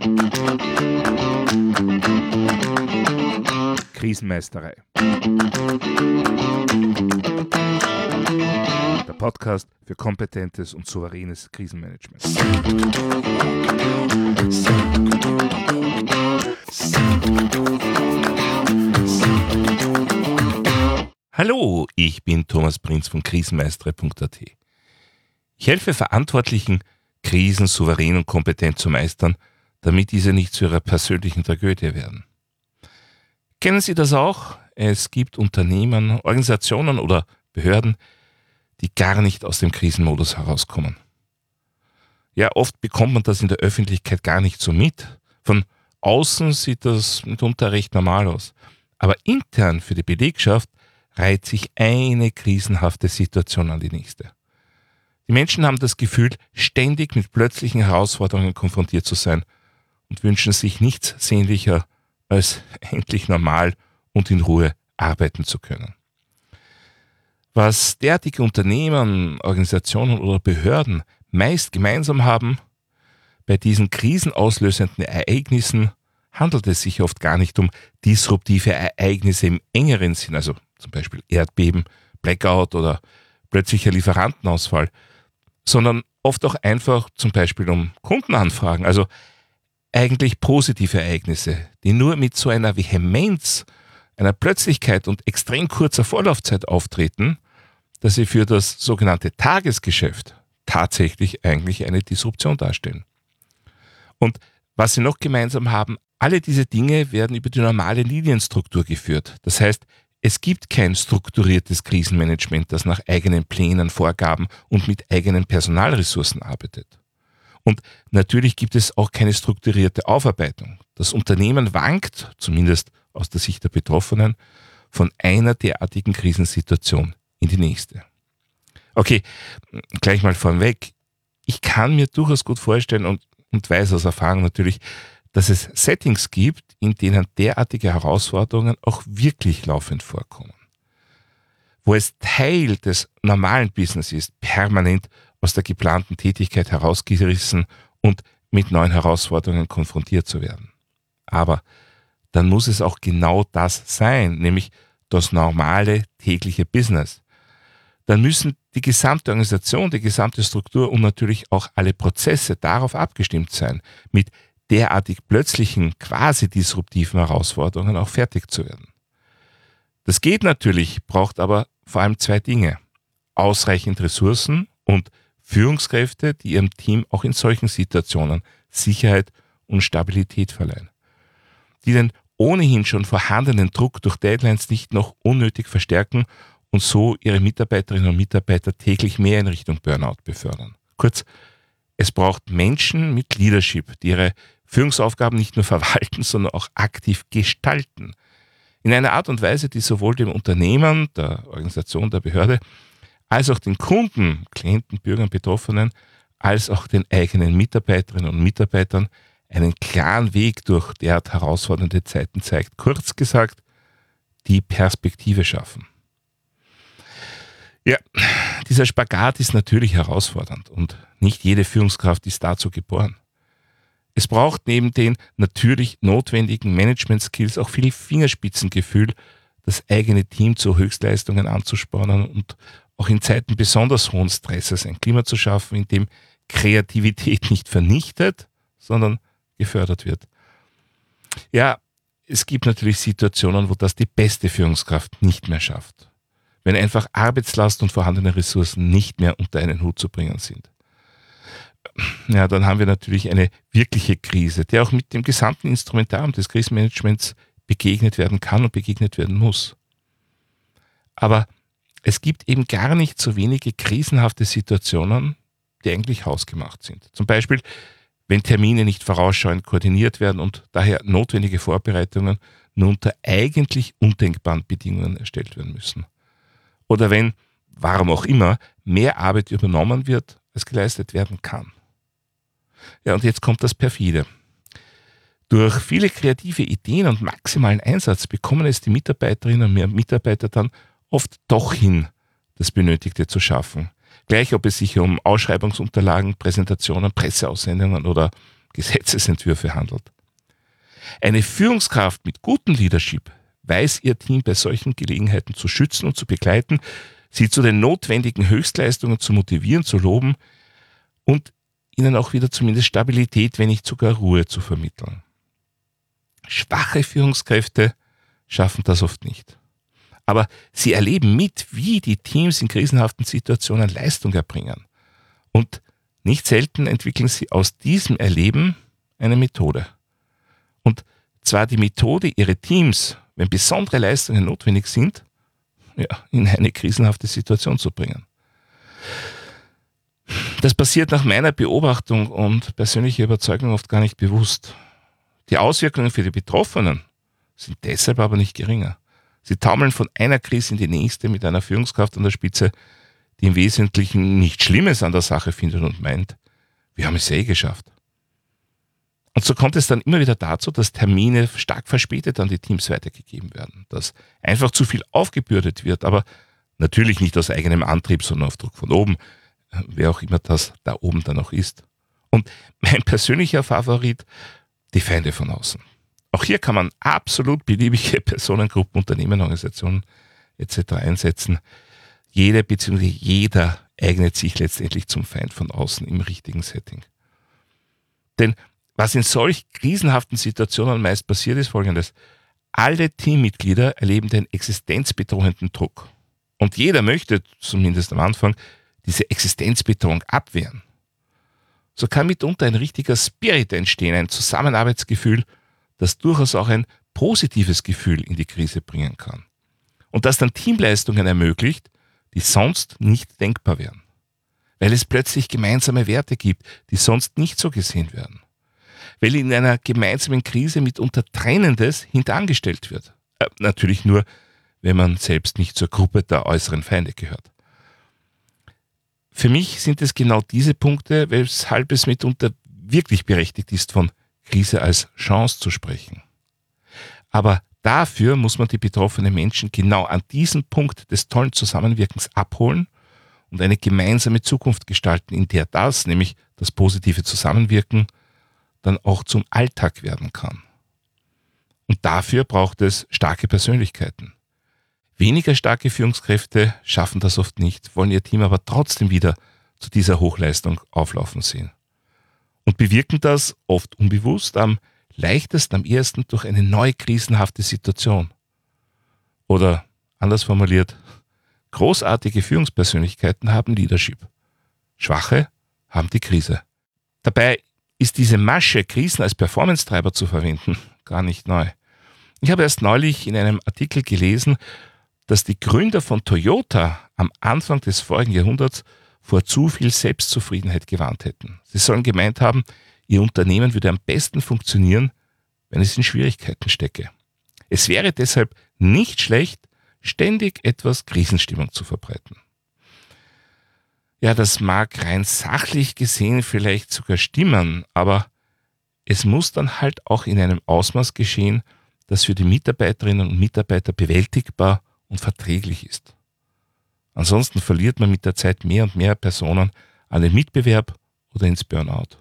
Krisenmeisterei. Der Podcast für kompetentes und souveränes Krisenmanagement. Hallo, ich bin Thomas Prinz von krisenmeisterei.at. Ich helfe Verantwortlichen, Krisen souverän und kompetent zu meistern, damit diese nicht zu ihrer persönlichen Tragödie werden. Kennen Sie das auch? Es gibt Unternehmen, Organisationen oder Behörden, die gar nicht aus dem Krisenmodus herauskommen. Ja, oft bekommt man das in der Öffentlichkeit gar nicht so mit. Von außen sieht das mitunter recht normal aus. Aber intern für die Belegschaft reiht sich eine krisenhafte Situation an die nächste. Die Menschen haben das Gefühl, ständig mit plötzlichen Herausforderungen konfrontiert zu sein und wünschen sich nichts sehnlicher, als endlich normal und in Ruhe arbeiten zu können. Was derartige Unternehmen, Organisationen oder Behörden meist gemeinsam haben, bei diesen krisenauslösenden Ereignissen handelt es sich oft gar nicht um disruptive Ereignisse im engeren Sinn, also zum Beispiel Erdbeben, Blackout oder plötzlicher Lieferantenausfall, sondern oft auch einfach zum Beispiel um Kundenanfragen, also eigentlich positive Ereignisse, die nur mit so einer Vehemenz, einer Plötzlichkeit und extrem kurzer Vorlaufzeit auftreten, dass sie für das sogenannte Tagesgeschäft tatsächlich eigentlich eine Disruption darstellen. Und was sie noch gemeinsam haben, alle diese Dinge werden über die normale Linienstruktur geführt. Das heißt, es gibt kein strukturiertes Krisenmanagement, das nach eigenen Plänen, Vorgaben und mit eigenen Personalressourcen arbeitet. Und natürlich gibt es auch keine strukturierte Aufarbeitung. Das Unternehmen wankt, zumindest aus der Sicht der Betroffenen, von einer derartigen Krisensituation in die nächste. Okay, gleich mal vorweg. Ich kann mir durchaus gut vorstellen und weiß aus Erfahrung natürlich, dass es Settings gibt, in denen derartige Herausforderungen auch wirklich laufend vorkommen. Wo es Teil des normalen Business ist, permanent aus der geplanten Tätigkeit herausgerissen und mit neuen Herausforderungen konfrontiert zu werden. Aber dann muss es auch genau das sein, nämlich das normale tägliche Business. Dann müssen die gesamte Organisation, die gesamte Struktur und natürlich auch alle Prozesse darauf abgestimmt sein, mit derartig plötzlichen, quasi disruptiven Herausforderungen auch fertig zu werden. Das geht natürlich, braucht aber vor allem zwei Dinge: ausreichend Ressourcen und Führungskräfte, die ihrem Team auch in solchen Situationen Sicherheit und Stabilität verleihen, die den ohnehin schon vorhandenen Druck durch Deadlines nicht noch unnötig verstärken und so ihre Mitarbeiterinnen und Mitarbeiter täglich mehr in Richtung Burnout befördern. Kurz, es braucht Menschen mit Leadership, die ihre Führungsaufgaben nicht nur verwalten, sondern auch aktiv gestalten. In einer Art und Weise, die sowohl dem Unternehmen, der Organisation, der Behörde, als auch den Kunden, Klienten, Bürgern, Betroffenen, als auch den eigenen Mitarbeiterinnen und Mitarbeitern einen klaren Weg durch derart herausfordernde Zeiten zeigt. Kurz gesagt, die Perspektive schaffen. Ja, dieser Spagat ist natürlich herausfordernd und nicht jede Führungskraft ist dazu geboren. Es braucht neben den natürlich notwendigen Management-Skills auch viel Fingerspitzengefühl, das eigene Team zu Höchstleistungen anzuspornen und auch in Zeiten besonders hohen Stresses ein Klima zu schaffen, in dem Kreativität nicht vernichtet, sondern gefördert wird. Ja, es gibt natürlich Situationen, wo das die beste Führungskraft nicht mehr schafft. Wenn einfach Arbeitslast und vorhandene Ressourcen nicht mehr unter einen Hut zu bringen sind. Ja, dann haben wir natürlich eine wirkliche Krise, der auch mit dem gesamten Instrumentarium des Krisenmanagements begegnet werden kann und begegnet werden muss. Aber es gibt eben gar nicht so wenige krisenhafte Situationen, die eigentlich hausgemacht sind. Zum Beispiel, wenn Termine nicht vorausschauend koordiniert werden und daher notwendige Vorbereitungen nur unter eigentlich undenkbaren Bedingungen erstellt werden müssen. Oder wenn, warum auch immer, mehr Arbeit übernommen wird, als geleistet werden kann. Ja, und jetzt kommt das Perfide. Durch viele kreative Ideen und maximalen Einsatz bekommen es die Mitarbeiterinnen und Mitarbeiter dann oft doch hin, das Benötigte zu schaffen. Gleich ob es sich um Ausschreibungsunterlagen, Präsentationen, Presseaussendungen oder Gesetzesentwürfe handelt. Eine Führungskraft mit gutem Leadership weiß ihr Team bei solchen Gelegenheiten zu schützen und zu begleiten, sie zu den notwendigen Höchstleistungen zu motivieren, zu loben und ihnen auch wieder zumindest Stabilität, wenn nicht sogar Ruhe zu vermitteln. Schwache Führungskräfte schaffen das oft nicht. Aber sie erleben mit, wie die Teams in krisenhaften Situationen Leistung erbringen. Und nicht selten entwickeln sie aus diesem Erleben eine Methode. Und zwar die Methode, ihre Teams, wenn besondere Leistungen notwendig sind, in eine krisenhafte Situation zu bringen. Das passiert nach meiner Beobachtung und persönlicher Überzeugung oft gar nicht bewusst. Die Auswirkungen für die Betroffenen sind deshalb aber nicht geringer. Sie taumeln von einer Krise in die nächste mit einer Führungskraft an der Spitze, die im Wesentlichen nichts Schlimmes an der Sache findet und meint, wir haben es ja geschafft. Und so kommt es dann immer wieder dazu, dass Termine stark verspätet an die Teams weitergegeben werden, dass einfach zu viel aufgebürdet wird, aber natürlich nicht aus eigenem Antrieb, sondern auf Druck von oben, wer auch immer das da oben dann auch ist. Und mein persönlicher Favorit, die Feinde von außen. Auch hier kann man absolut beliebige Personengruppen, Unternehmen, Organisationen etc. einsetzen. Jede bzw. jeder eignet sich letztendlich zum Feind von außen im richtigen Setting. Denn was in solch krisenhaften Situationen meist passiert, ist Folgendes. Alle Teammitglieder erleben den existenzbedrohenden Druck. Und jeder möchte, zumindest am Anfang, diese Existenzbedrohung abwehren. So kann mitunter ein richtiger Spirit entstehen, ein Zusammenarbeitsgefühl, das durchaus auch ein positives Gefühl in die Krise bringen kann. Und das dann Teamleistungen ermöglicht, die sonst nicht denkbar wären. Weil es plötzlich gemeinsame Werte gibt, die sonst nicht so gesehen werden. Weil in einer gemeinsamen Krise mitunter Trennendes hintangestellt wird. Natürlich nur, wenn man selbst nicht zur Gruppe der äußeren Feinde gehört. Für mich sind es genau diese Punkte, weshalb es mitunter wirklich berechtigt ist, von Krise als Chance zu sprechen. Aber dafür muss man die betroffenen Menschen genau an diesem Punkt des tollen Zusammenwirkens abholen und eine gemeinsame Zukunft gestalten, in der das, nämlich das positive Zusammenwirken, dann auch zum Alltag werden kann. Und dafür braucht es starke Persönlichkeiten. Weniger starke Führungskräfte schaffen das oft nicht, wollen ihr Team aber trotzdem wieder zu dieser Hochleistung auflaufen sehen. Und bewirken das oft unbewusst am leichtesten, am ehesten durch eine neue krisenhafte Situation. Oder anders formuliert, großartige Führungspersönlichkeiten haben Leadership. Schwache haben die Krise. Dabei ist diese Masche, Krisen als Performance-Treiber zu verwenden, gar nicht neu. Ich habe erst neulich in einem Artikel gelesen, dass die Gründer von Toyota am Anfang des vorigen Jahrhunderts vor zu viel Selbstzufriedenheit gewarnt hätten. Sie sollen gemeint haben, ihr Unternehmen würde am besten funktionieren, wenn es in Schwierigkeiten stecke. Es wäre deshalb nicht schlecht, ständig etwas Krisenstimmung zu verbreiten. Ja, das mag rein sachlich gesehen vielleicht sogar stimmen, aber es muss dann halt auch in einem Ausmaß geschehen, das für die Mitarbeiterinnen und Mitarbeiter bewältigbar und verträglich ist. Ansonsten verliert man mit der Zeit mehr und mehr Personen an den Mitbewerb oder ins Burnout.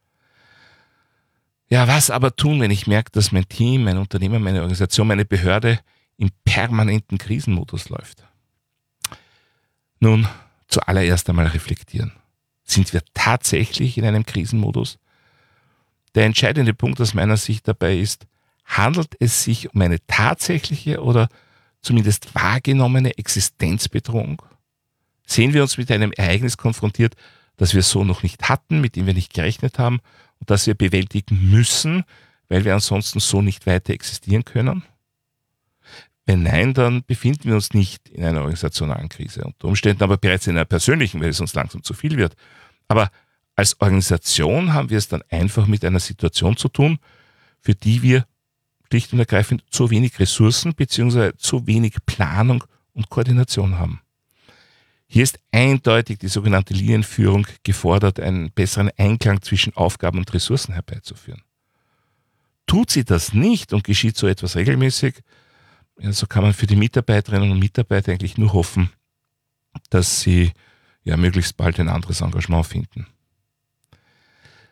Ja, was aber tun, wenn ich merke, dass mein Team, mein Unternehmen, meine Organisation, meine Behörde im permanenten Krisenmodus läuft? Nun, zuallererst einmal reflektieren. Sind wir tatsächlich in einem Krisenmodus? Der entscheidende Punkt aus meiner Sicht dabei ist, handelt es sich um eine tatsächliche oder zumindest wahrgenommene Existenzbedrohung? Sehen wir uns mit einem Ereignis konfrontiert, das wir so noch nicht hatten, mit dem wir nicht gerechnet haben und das wir bewältigen müssen, weil wir ansonsten so nicht weiter existieren können? Wenn nein, dann befinden wir uns nicht in einer organisationalen Krise, unter Umständen aber bereits in einer persönlichen, weil es uns langsam zu viel wird. Aber als Organisation haben wir es dann einfach mit einer Situation zu tun, für die wir schlicht und ergreifend zu wenig Ressourcen bzw. zu wenig Planung und Koordination haben. Hier ist eindeutig die sogenannte Linienführung gefordert, einen besseren Einklang zwischen Aufgaben und Ressourcen herbeizuführen. Tut sie das nicht und geschieht so etwas regelmäßig, so kann man für die Mitarbeiterinnen und Mitarbeiter eigentlich nur hoffen, dass sie möglichst bald ein anderes Engagement finden.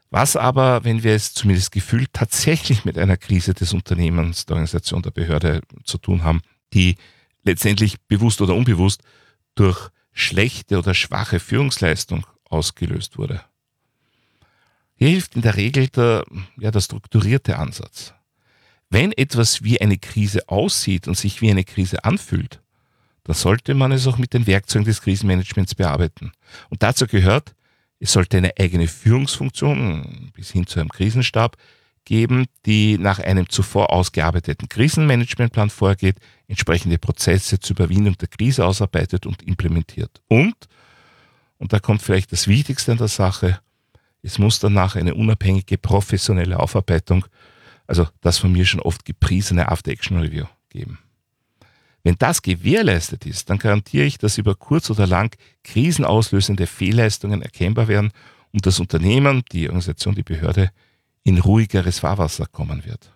Was aber, wenn wir es zumindest gefühlt tatsächlich mit einer Krise des Unternehmens, der Organisation, der Behörde zu tun haben, die letztendlich bewusst oder unbewusst durch schlechte oder schwache Führungsleistung ausgelöst wurde? Hier hilft in der Regel der strukturierte Ansatz. Wenn etwas wie eine Krise aussieht und sich wie eine Krise anfühlt, dann sollte man es auch mit den Werkzeugen des Krisenmanagements bearbeiten. Und dazu gehört, es sollte eine eigene Führungsfunktion bis hin zu einem Krisenstab geben, die nach einem zuvor ausgearbeiteten Krisenmanagementplan vorgeht, entsprechende Prozesse zur Überwindung der Krise ausarbeitet und implementiert. Und da kommt vielleicht das Wichtigste an der Sache, es muss danach eine unabhängige professionelle Aufarbeitung, also das von mir schon oft gepriesene After-Action-Review geben. Wenn das gewährleistet ist, dann garantiere ich, dass über kurz oder lang krisenauslösende Fehlleistungen erkennbar werden und das Unternehmen, die Organisation, die Behörde in ruhigeres Fahrwasser kommen wird.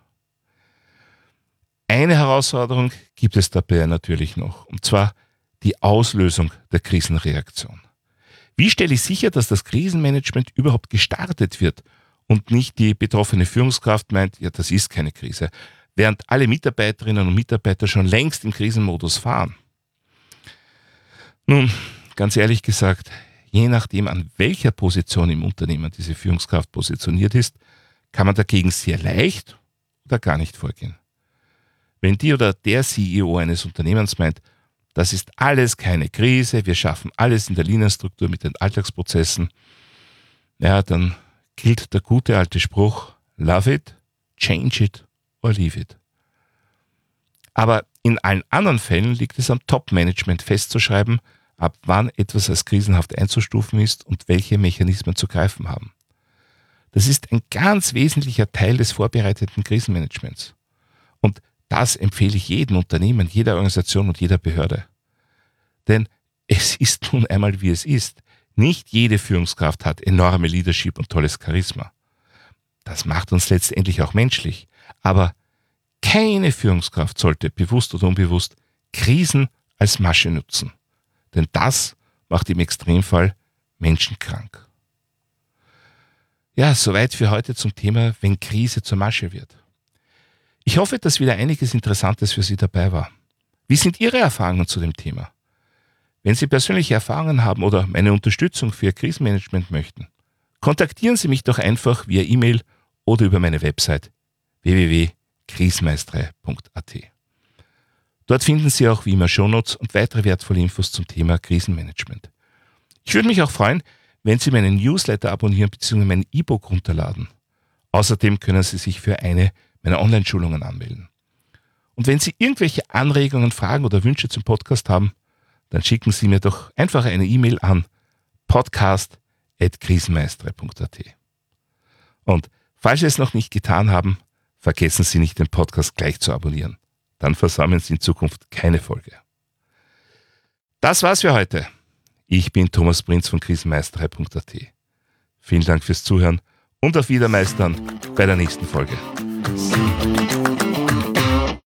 Eine Herausforderung gibt es dabei natürlich noch, und zwar die Auslösung der Krisenreaktion. Wie stelle ich sicher, dass das Krisenmanagement überhaupt gestartet wird und nicht die betroffene Führungskraft meint, ja, das ist keine Krise, während alle Mitarbeiterinnen und Mitarbeiter schon längst im Krisenmodus fahren? Nun, ganz ehrlich gesagt, je nachdem, an welcher Position im Unternehmen diese Führungskraft positioniert ist, kann man dagegen sehr leicht oder gar nicht vorgehen. Wenn die oder der CEO eines Unternehmens meint, das ist alles keine Krise, wir schaffen alles in der Linienstruktur mit den Alltagsprozessen, ja, dann gilt der gute alte Spruch, love it, change it or leave it. Aber in allen anderen Fällen liegt es am Top-Management festzusschreiben, ab wann etwas als krisenhaft einzustufen ist und welche Mechanismen zu greifen haben. Das ist ein ganz wesentlicher Teil des vorbereiteten Krisenmanagements. Und das empfehle ich jedem Unternehmen, jeder Organisation und jeder Behörde. Denn es ist nun einmal, wie es ist. Nicht jede Führungskraft hat enorme Leadership und tolles Charisma. Das macht uns letztendlich auch menschlich. Aber keine Führungskraft sollte, bewusst oder unbewusst, Krisen als Masche nutzen. Denn das macht im Extremfall Menschen krank. Ja, soweit für heute zum Thema, wenn Krise zur Masche wird. Ich hoffe, dass wieder einiges Interessantes für Sie dabei war. Wie sind Ihre Erfahrungen zu dem Thema? Wenn Sie persönliche Erfahrungen haben oder meine Unterstützung für Ihr Krisenmanagement möchten, kontaktieren Sie mich doch einfach via E-Mail oder über meine Website www.krisenmeistre.at. Dort finden Sie auch wie immer Shownotes und weitere wertvolle Infos zum Thema Krisenmanagement. Ich würde mich auch freuen, wenn Sie meinen Newsletter abonnieren bzw. mein E-Book runterladen. Außerdem können Sie sich für eine meiner Online-Schulungen anmelden. Und wenn Sie irgendwelche Anregungen, Fragen oder Wünsche zum Podcast haben, dann schicken Sie mir doch einfach eine E-Mail an podcast@krisenmeistre.at. Und falls Sie es noch nicht getan haben, vergessen Sie nicht, den Podcast gleich zu abonnieren. Dann versäumen Sie in Zukunft keine Folge. Das war's für heute. Ich bin Thomas Prinz von krisenmeistre.at. Vielen Dank fürs Zuhören und auf Wiedermeistern bei der nächsten Folge.